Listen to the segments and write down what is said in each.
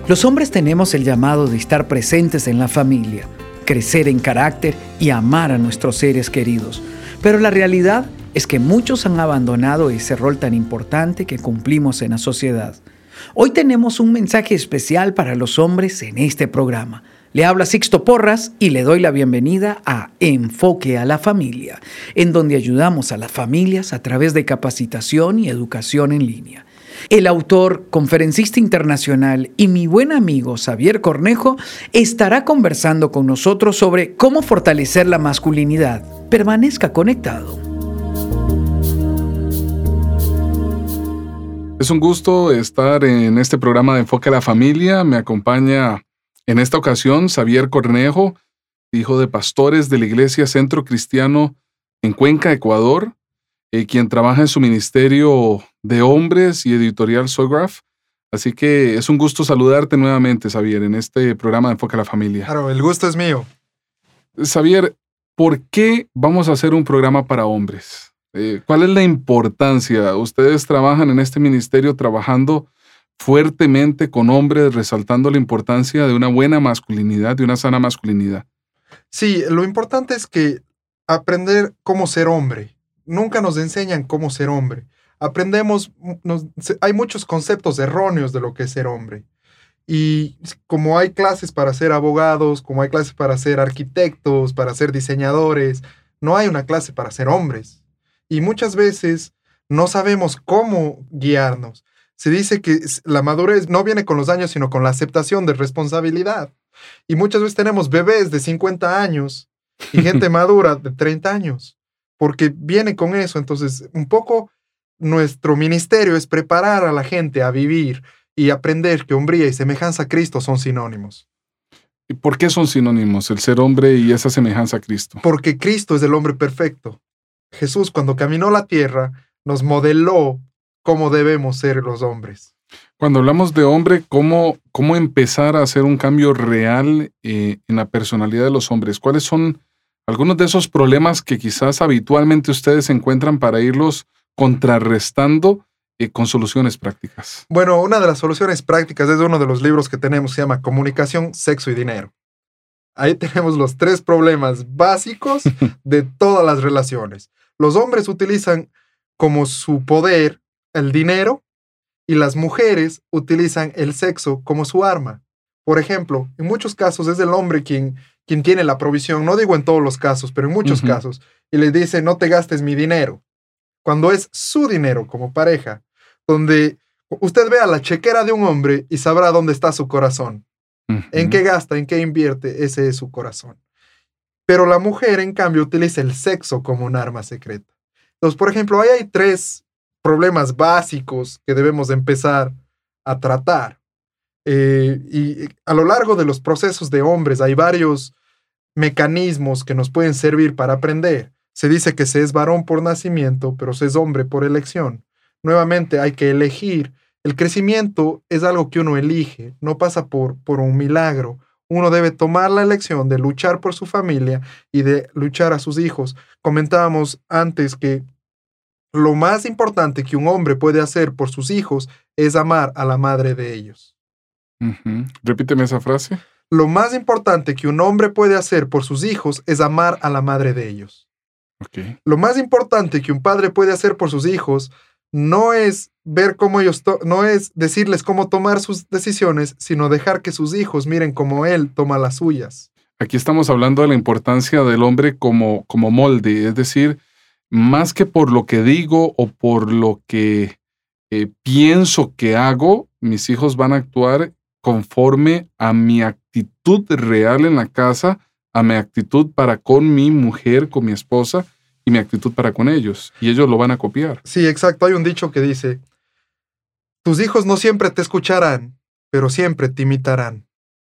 Los hombres tenemos el llamado de estar presentes en la familia, crecer en carácter y amar a nuestros seres queridos. Pero la realidad es que muchos han abandonado ese rol tan importante que cumplimos en la sociedad. Hoy tenemos un mensaje especial para los hombres en este programa. Le habla Sixto Porras y le doy la bienvenida a Enfoque a la Familia, en donde ayudamos a las familias a través de capacitación y educación en línea. El autor, conferencista internacional y mi buen amigo Xavier Cornejo estará conversando con nosotros sobre cómo fortalecer la masculinidad. Permanezca conectado. Es un gusto estar en este programa de Enfoque a la Familia. Me acompaña en esta ocasión Xavier Cornejo, hijo de pastores de la Iglesia Centro Cristiano en Cuenca, Ecuador, quien trabaja en su ministerio de hombres y editorial Sograph. Así que es un gusto saludarte nuevamente, Xavier, en este programa de Enfoque a la Familia. Claro, el gusto es mío. Xavier, ¿por qué vamos a hacer un programa para hombres? ¿Cuál es la importancia? Ustedes trabajan en este ministerio trabajando fuertemente con hombres, resaltando la importancia de una buena masculinidad, de una sana masculinidad. Sí, lo importante es que aprender cómo ser hombre. Nunca nos enseñan cómo ser hombre. Hay muchos conceptos erróneos de lo que es ser hombre. Y como hay clases para ser abogados, como hay clases para ser arquitectos, para ser diseñadores, no hay una clase para ser hombres. Y muchas veces no sabemos cómo guiarnos. Se dice que la madurez no viene con los años, sino con la aceptación de responsabilidad. Y muchas veces tenemos bebés de 50 años y gente madura de 30 años, porque viene con eso. Entonces, un poco nuestro ministerio es preparar a la gente a vivir y aprender que hombría y semejanza a Cristo son sinónimos. ¿Y por qué son sinónimos el ser hombre y esa semejanza a Cristo? Porque Cristo es el hombre perfecto. Jesús, cuando caminó la tierra, nos modeló cómo debemos ser los hombres. Cuando hablamos de hombre, ¿cómo empezar a hacer un cambio real en la personalidad de los hombres? ¿Cuáles son algunos de esos problemas que quizás habitualmente ustedes encuentran para irlos contrarrestando con soluciones prácticas? Bueno, una de las soluciones prácticas es uno de los libros que tenemos, se llama Comunicación, Sexo y Dinero. Ahí tenemos los 3 problemas básicos de todas las relaciones. Los hombres utilizan como su poder el dinero y las mujeres utilizan el sexo como su arma. Por ejemplo, en muchos casos es el hombre quien tiene la provisión, no digo en todos los casos, pero en muchos casos, y le dice, no te gastes mi dinero, cuando es su dinero como pareja, donde usted vea la chequera de un hombre y sabrá dónde está su corazón, en qué gasta, en qué invierte, ese es su corazón. Pero la mujer, en cambio, utiliza el sexo como un arma secreta. Entonces, por ejemplo, ahí hay 3 problemas básicos que debemos empezar a tratar. Y a lo largo de los procesos de hombres hay varios mecanismos que nos pueden servir para aprender. Se dice que se es varón por nacimiento, pero se es hombre por elección. Nuevamente hay que elegir. El crecimiento es algo que uno elige, no pasa por un milagro. Uno debe tomar la elección de luchar por su familia y de luchar a sus hijos. Comentábamos antes que lo más importante que un hombre puede hacer por sus hijos es amar a la madre de ellos. Repíteme esa frase. Lo más importante que un hombre puede hacer por sus hijos es amar a la madre de ellos. Okay. Lo más importante que un padre puede hacer por sus hijos no es ver cómo no es decirles cómo tomar sus decisiones, sino dejar que sus hijos miren cómo él toma las suyas. Aquí estamos hablando de la importancia del hombre como molde, es decir, más que por lo que digo o por lo que pienso que hago, mis hijos van a actuar conforme a mi actitud real en la casa, a mi actitud para con mi mujer, con mi esposa, y mi actitud para con ellos. Y ellos lo van a copiar. Sí, exacto. Hay un dicho que dice, tus hijos no siempre te escucharán, pero siempre te imitarán.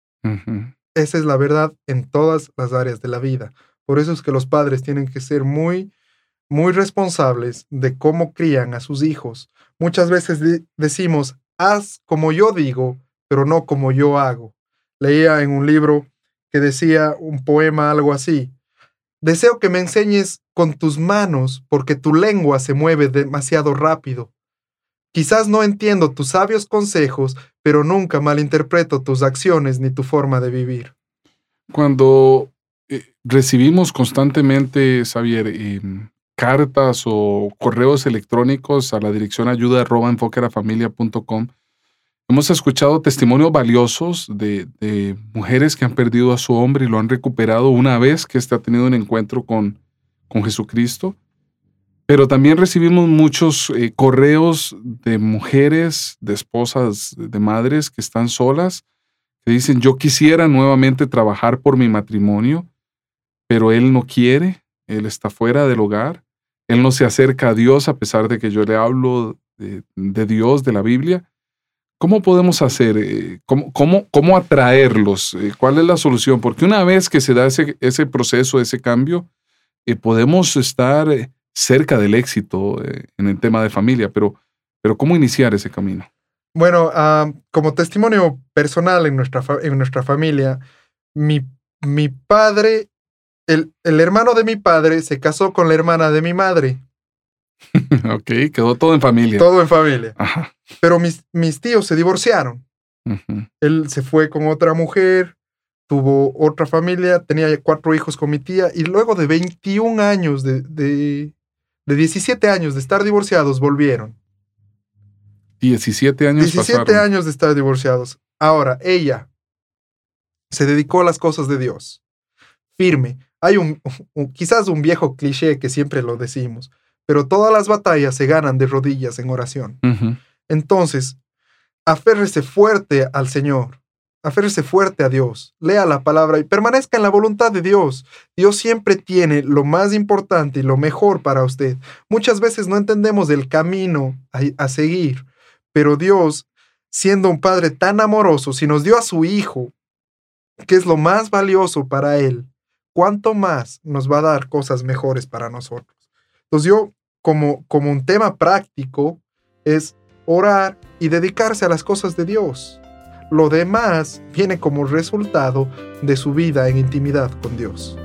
Esa es la verdad en todas las áreas de la vida. Por eso es que los padres tienen que ser muy, muy responsables de cómo crían a sus hijos. Muchas veces decimos, haz como yo digo, pero no como yo hago. Leía en un libro que decía un poema algo así. Deseo que me enseñes con tus manos porque tu lengua se mueve demasiado rápido. Quizás no entiendo tus sabios consejos, pero nunca malinterpreto tus acciones ni tu forma de vivir. Cuando recibimos constantemente, Xavier, cartas o correos electrónicos a la dirección ayuda@enfoquealafamilia.com, hemos escuchado testimonios valiosos de mujeres que han perdido a su hombre y lo han recuperado una vez que éste ha tenido un encuentro con Jesucristo. Pero también recibimos muchos correos de mujeres, de esposas, de madres que están solas, que dicen, yo quisiera nuevamente trabajar por mi matrimonio, pero él no quiere, él está fuera del hogar, él no se acerca a Dios a pesar de que yo le hablo de Dios, de la Biblia. ¿Cómo podemos hacer? ¿Cómo atraerlos? ¿Cuál es la solución? Porque una vez que se da ese proceso, ese cambio, podemos estar cerca del éxito en el tema de familia, pero ¿cómo iniciar ese camino? Bueno, como testimonio personal en nuestra familia, mi padre, el hermano de mi padre se casó con la hermana de mi madre. Ok, quedó todo en familia. Todo en familia. Ajá. Pero mis tíos se divorciaron. Uh-huh. Él se fue con otra mujer, tuvo otra familia, tenía 4 hijos con mi tía, y luego de 21 años, de 17 años de estar divorciados, volvieron. 17 años 17 pasaron. años de estar divorciados. Ahora, ella se dedicó a las cosas de Dios. Firme. Hay quizás un viejo cliché que siempre lo decimos, pero todas las batallas se ganan de rodillas en oración. Uh-huh. Entonces, aférrese fuerte al Señor. Aférrese fuerte a Dios. Lea la palabra y permanezca en la voluntad de Dios. Dios siempre tiene lo más importante y lo mejor para usted. Muchas veces no entendemos el camino a seguir, pero Dios, siendo un Padre tan amoroso, si nos dio a su Hijo, que es lo más valioso para Él, ¿cuánto más nos va a dar cosas mejores para nosotros? Entonces yo, como un tema práctico, es orar y dedicarse a las cosas de Dios. Lo demás viene como resultado de su vida en intimidad con Dios.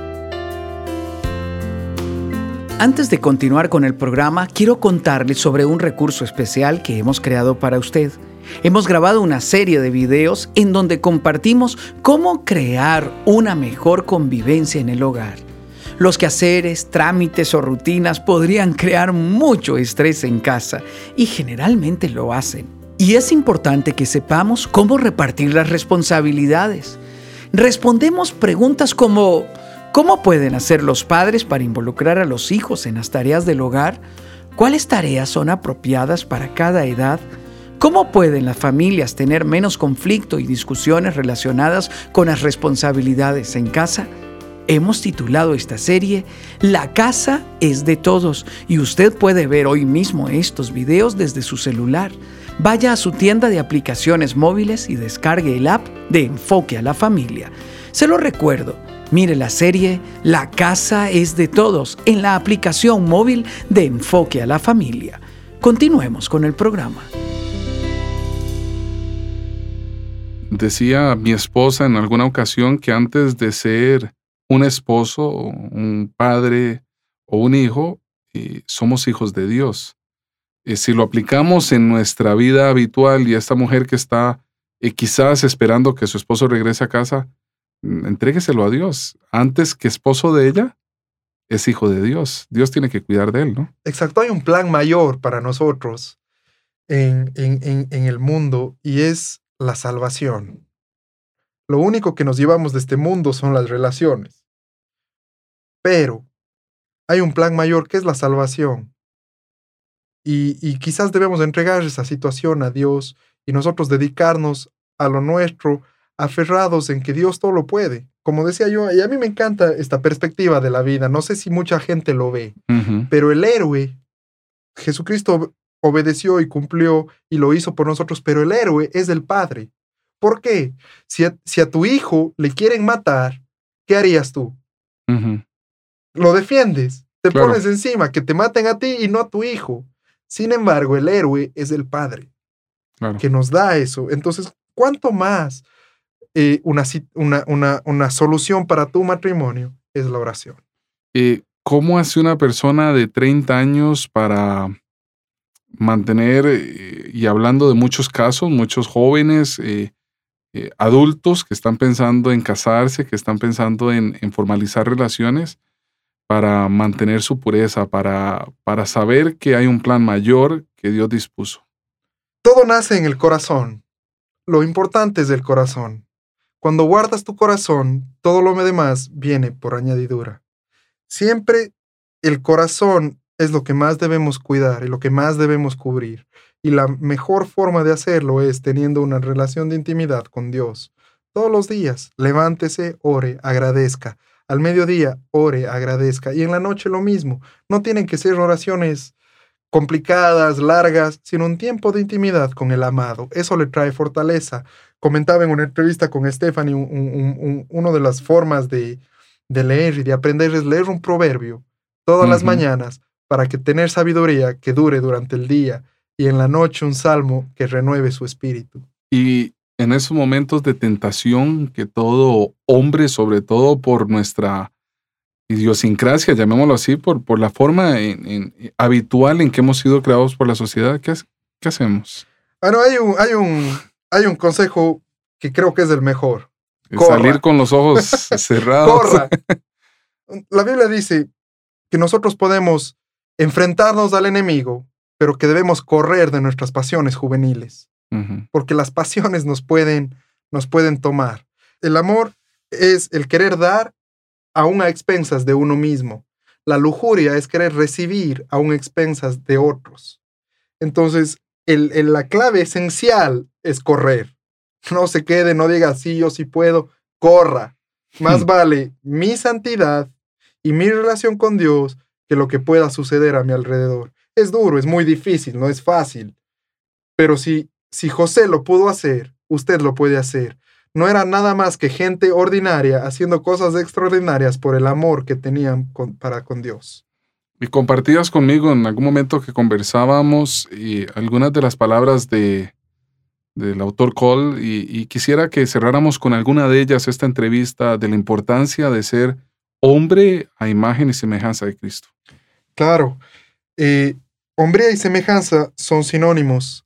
Antes de continuar con el programa, quiero contarles sobre un recurso especial que hemos creado para usted. Hemos grabado una serie de videos en donde compartimos cómo crear una mejor convivencia en el hogar. Los quehaceres, trámites o rutinas podrían crear mucho estrés en casa y generalmente lo hacen. Y es importante que sepamos cómo repartir las responsabilidades. Respondemos preguntas como ¿cómo pueden hacer los padres para involucrar a los hijos en las tareas del hogar? ¿Cuáles tareas son apropiadas para cada edad? ¿Cómo pueden las familias tener menos conflicto y discusiones relacionadas con las responsabilidades en casa? Hemos titulado esta serie La casa es de todos y usted puede ver hoy mismo estos videos desde su celular. Vaya a su tienda de aplicaciones móviles y descargue el app de Enfoque a la Familia. Se lo recuerdo, mire la serie La casa es de todos en la aplicación móvil de Enfoque a la Familia. Continuemos con el programa. Decía mi esposa en alguna ocasión que antes de ser un esposo, un padre o un hijo, somos hijos de Dios. Si lo aplicamos en nuestra vida habitual y esta mujer que está quizás esperando que su esposo regrese a casa, entrégueselo a Dios. Antes que esposo de ella, es hijo de Dios. Dios tiene que cuidar de él, ¿no? Exacto, hay un plan mayor para nosotros en el mundo y es la salvación. Lo único que nos llevamos de este mundo son las relaciones. Pero hay un plan mayor que es la salvación. Y quizás debemos entregar esa situación a Dios y nosotros dedicarnos a lo nuestro, aferrados en que Dios todo lo puede. Como decía yo, y a mí me encanta esta perspectiva de la vida. No sé si mucha gente lo ve, Uh-huh. pero el héroe, Jesucristo obedeció y cumplió y lo hizo por nosotros, pero el héroe es el Padre. ¿Por qué? Si a tu hijo le quieren matar, ¿qué harías tú? Uh-huh. Lo defiendes, te Claro. pones encima, que te maten a ti y no a tu hijo. Sin embargo, el héroe es el Padre, Claro. que nos da eso. Entonces, ¿cuánto más una solución para tu matrimonio es la oración? ¿Cómo hace una persona de 30 años para mantener, y hablando de muchos casos, muchos jóvenes, adultos que están pensando en casarse, que están pensando en formalizar relaciones para mantener su pureza, para saber que hay un plan mayor que Dios dispuso. Todo nace en el corazón. Lo importante es el corazón. Cuando guardas tu corazón, todo lo demás viene por añadidura. Siempre el corazón es lo que más debemos cuidar y lo que más debemos cubrir. Y la mejor forma de hacerlo es teniendo una relación de intimidad con Dios. Todos los días, levántese, ore, agradezca. Al mediodía, ore, agradezca. Y en la noche lo mismo. No tienen que ser oraciones complicadas, largas, sino un tiempo de intimidad con el amado. Eso le trae fortaleza. Comentaba en una entrevista con Stephanie, una de las formas de leer y de aprender es leer un proverbio todas las mañanas para que tener sabiduría que dure durante el día y en la noche un salmo que renueve su espíritu. Y en esos momentos de tentación que todo hombre, sobre todo por nuestra idiosincrasia, llamémoslo así, por la forma habitual en que hemos sido creados por la sociedad, ¿qué hacemos? Bueno, hay un consejo que creo que es el mejor. Salir con los ojos cerrados. Corra. La Biblia dice que nosotros podemos enfrentarnos al enemigo, pero que debemos correr de nuestras pasiones juveniles. Porque las pasiones nos pueden tomar. El amor es el querer dar aún a expensas de uno mismo. La lujuria es querer recibir aún a expensas de otros. Entonces, la clave esencial es correr. No se quede, no diga sí, yo sí puedo. Corra. Más vale mi santidad y mi relación con Dios que lo que pueda suceder a mi alrededor. Es duro, es muy difícil, no es fácil. Pero si José lo pudo hacer, usted lo puede hacer. No era nada más que gente ordinaria haciendo cosas extraordinarias por el amor que tenían para con Dios. Y compartías conmigo en algún momento que conversábamos algunas de las palabras del autor Cole y quisiera que cerráramos con alguna de ellas esta entrevista de la importancia de ser hombre a imagen y semejanza de Cristo. Claro. Hombría y semejanza son sinónimos.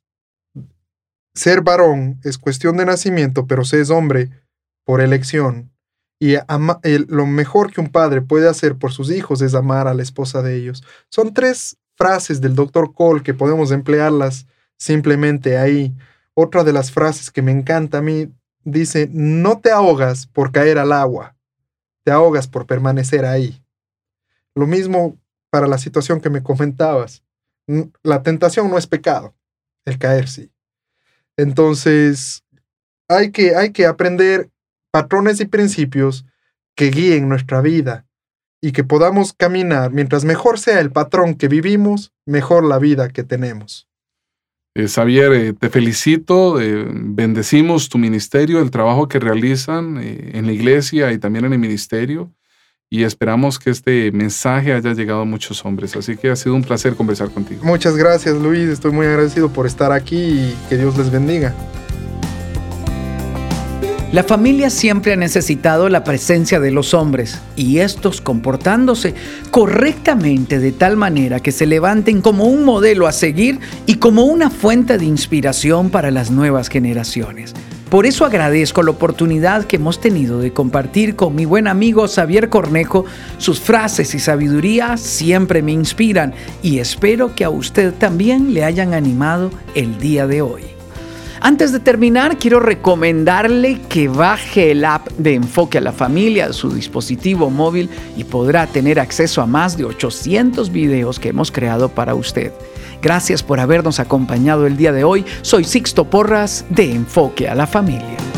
Ser varón es cuestión de nacimiento, pero se es hombre por elección. Y lo mejor que un padre puede hacer por sus hijos es amar a la esposa de ellos. Son 3 frases del Dr. Cole que podemos emplearlas simplemente ahí. Otra de las frases que me encanta a mí dice, no te ahogas por caer al agua, te ahogas por permanecer ahí. Lo mismo para la situación que me comentabas. La tentación no es pecado, el caer sí. Entonces, hay que aprender patrones y principios que guíen nuestra vida y que podamos caminar. Mientras mejor sea el patrón que vivimos, mejor la vida que tenemos. Xavier, te felicito, bendecimos tu ministerio, el trabajo que realizan en la iglesia y también en el ministerio y esperamos que este mensaje haya llegado a muchos hombres. Así que ha sido un placer conversar contigo. Muchas gracias, Luis. Estoy muy agradecido por estar aquí y que Dios les bendiga. La familia siempre ha necesitado la presencia de los hombres y estos comportándose correctamente de tal manera que se levanten como un modelo a seguir y como una fuente de inspiración para las nuevas generaciones. Por eso agradezco la oportunidad que hemos tenido de compartir con mi buen amigo Xavier Cornejo. Sus frases y sabiduría siempre me inspiran y espero que a usted también le hayan animado el día de hoy. Antes de terminar, quiero recomendarle que baje el app de Enfoque a la Familia a su dispositivo móvil y podrá tener acceso a más de 800 videos que hemos creado para usted. Gracias por habernos acompañado el día de hoy. Soy Sixto Porras de Enfoque a la Familia.